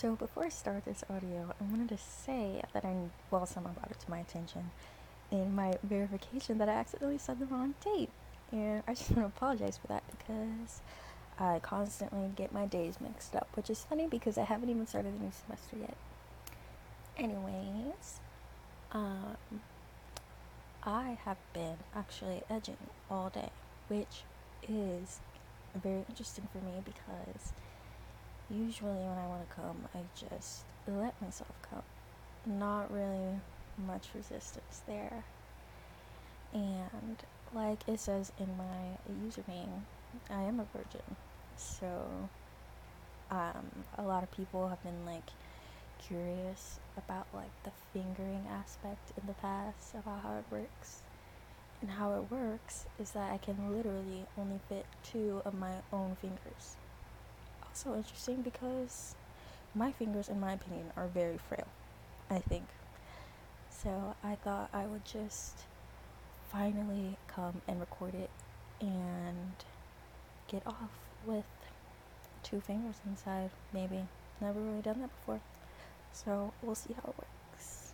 So before I start this audio, I wanted to say that someone brought it to my attention in my verification that I accidentally said the wrong date. And I just want to apologize for that because I constantly get my days mixed up, which is funny because I haven't even started the new semester yet. Anyways, um, I have been actually edging all day, which is very interesting for me because usually when I want to come, I just let myself come. Not really much resistance there. And like it says in my username, I am a virgin. So a lot of people have been like curious about like the fingering aspect in the past, about how it works. And how it works is that I can literally only fit 2 of my own fingers. Also interesting because my fingers, in my opinion, are very frail, I think. So I thought I would just finally come and record it and get off with 2 fingers inside, maybe. Never really done that before. So we'll see how it works.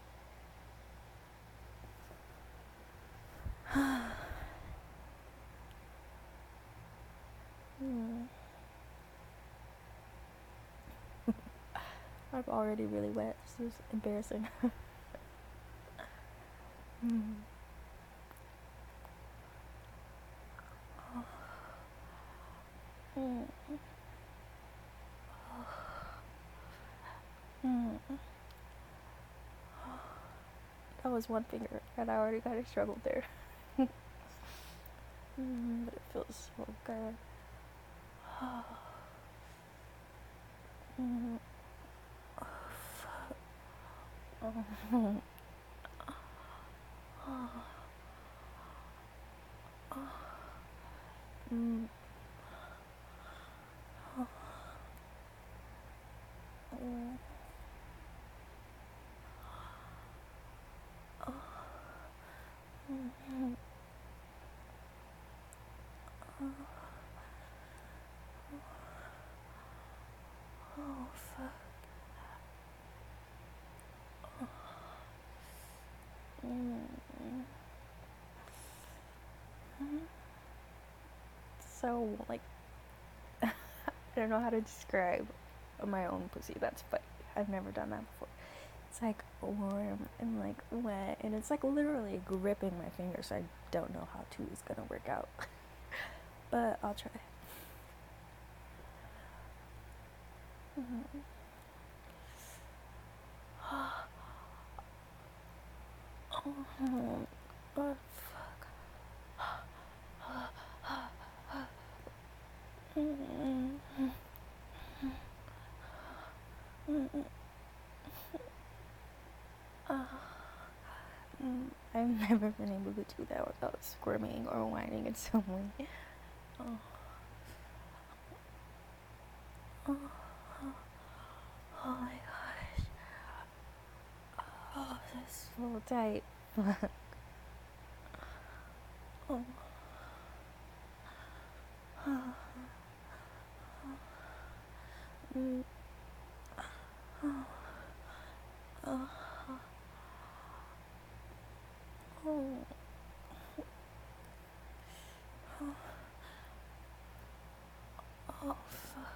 I'm already really wet. This is embarrassing. That was 1 finger, and I already kind of struggled there. But it feels so good. Oh, fuck. So, like, I don't know how to describe my own pussy. That's funny. I've never done that before. It's like warm and like wet, and it's like literally gripping my fingers. So I don't know how 2 is gonna work out, but I'll try. Oh, fuck. I've never been able to do that without squirming or whining in some way. Oh. Oh. Oh my gosh. Oh, that's so tight. Oh. Oh, fuck.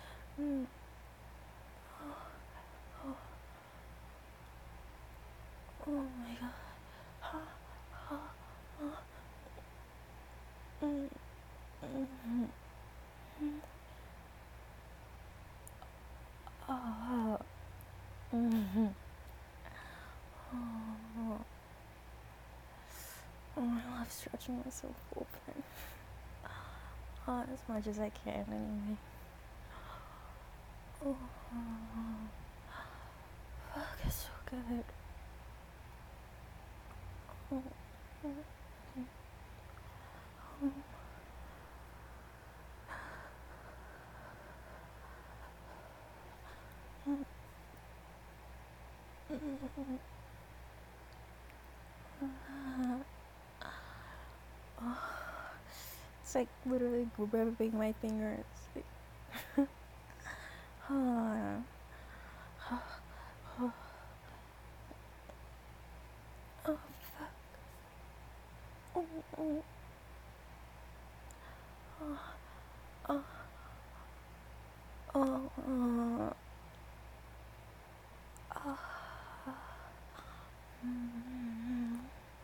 Oh my god. Oh. Oh, I love stretching myself open. As much as I can, anyway. Oh, fuck, it's so good. Oh. It's like literally grabbing my fingers. Oh, oh, mm,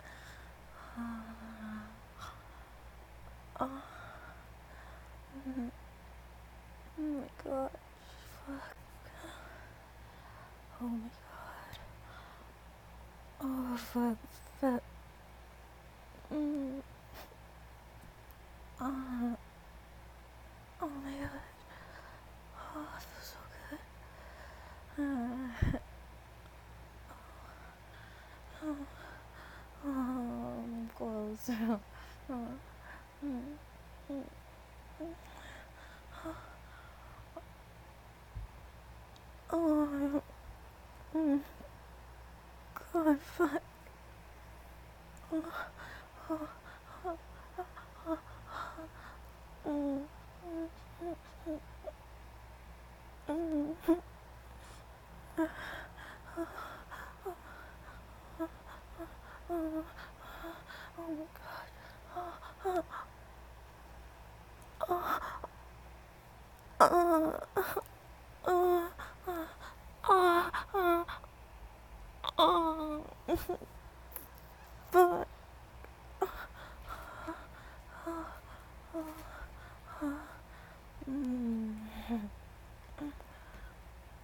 oh, mm, oh my god, fuck, oh my god, oh fuck, fuck, mm, oh, oh my god, oh, that feels so good, oh, I'm close, oh, mm, mm, oh, mm, god, fuck, oh, oh, mm, mm, mm, oh, oh my god, oh, oh, oh, fuck,